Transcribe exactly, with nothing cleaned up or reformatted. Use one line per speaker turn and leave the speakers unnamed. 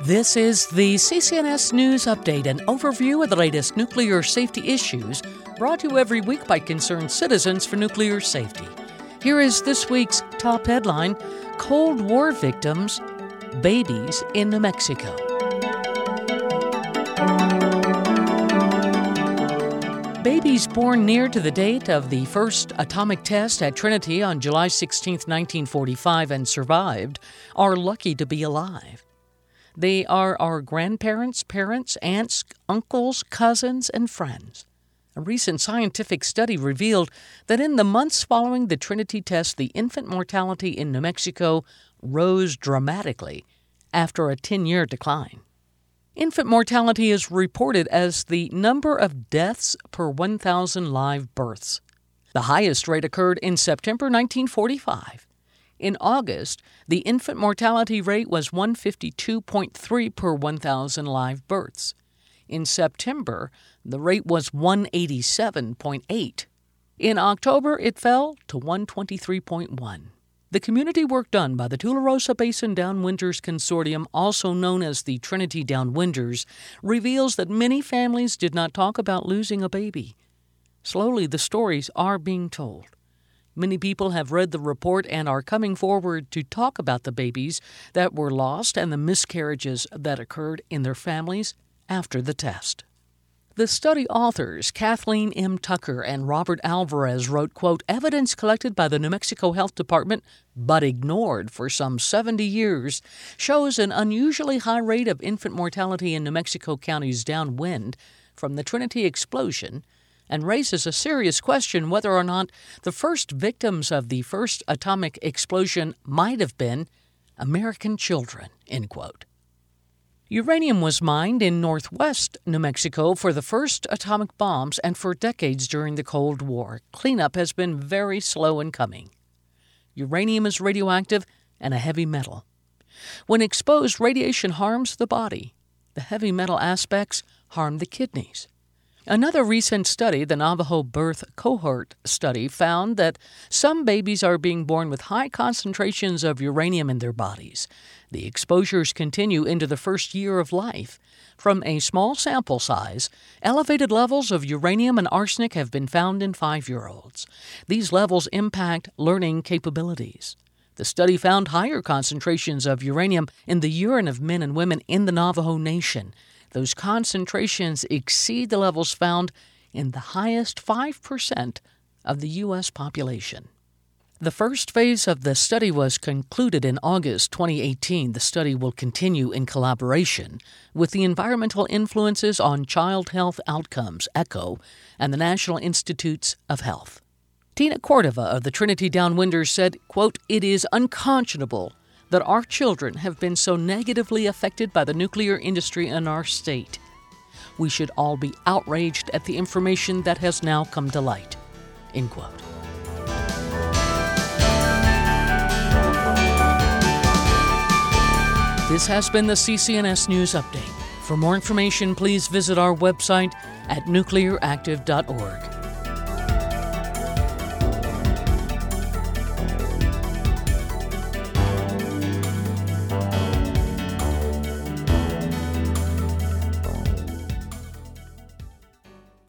This is the C C N S News Update, an overview of the latest nuclear safety issues brought to you every week by concerned citizens for nuclear safety. Here is this week's top headline: Cold War victims, babies in New Mexico. Babies born near to the date of the first atomic test at Trinity on July sixteenth, nineteen forty-five and survived are lucky to be alive. They are our grandparents, parents, aunts, uncles, cousins, and friends. A recent scientific study revealed that in the months following the Trinity test, the infant mortality in New Mexico rose dramatically after a ten-year decline. Infant mortality is reported as the number of deaths per one thousand live births. The highest rate occurred in September nineteen forty-five. In August, the infant mortality rate was one hundred fifty-two point three per one thousand live births. In September, the rate was one hundred eighty-seven point eight. In October, it fell to one hundred twenty-three point one. The community work done by the Tularosa Basin Downwinders Consortium, also known as the Trinity Downwinders, reveals that many families did not talk about losing a baby. Slowly, the stories are being told. Many people have read the report and are coming forward to talk about the babies that were lost and the miscarriages that occurred in their families after the test. The study authors, Kathleen M. Tucker and Robert Alvarez, wrote, quote, "Evidence collected by the New Mexico Health Department, but ignored for some seventy years, shows an unusually high rate of infant mortality in New Mexico counties downwind from the Trinity explosion, and raises a serious question whether or not the first victims of the first atomic explosion might have been American children," end quote. Uranium was mined in northwest New Mexico for the first atomic bombs and for decades during the Cold War. Cleanup has been very slow in coming. Uranium is radioactive and a heavy metal. When exposed, radiation harms the body. The heavy metal aspects harm the kidneys. Another recent study, the Navajo Birth Cohort Study, found that some babies are being born with high concentrations of uranium in their bodies. The exposures continue into the first year of life. From a small sample size, elevated levels of uranium and arsenic have been found in five-year-olds. These levels impact learning capabilities. The study found higher concentrations of uranium in the urine of men and women in the Navajo Nation. Those concentrations exceed the levels found in the highest five percent of the U S population. The first phase of the study was concluded in August twenty eighteen. The study will continue in collaboration with the Environmental Influences on Child Health Outcomes, ECHO, and the National Institutes of Health. Tina Cordova of the Trinity Downwinders said, quote, "It is unconscionable that our children have been so negatively affected by the nuclear industry in our state. We should all be outraged at the information that has now come to light," end quote. This has been the C C N S News Update. For more information, please visit our website at nuclear active dot org.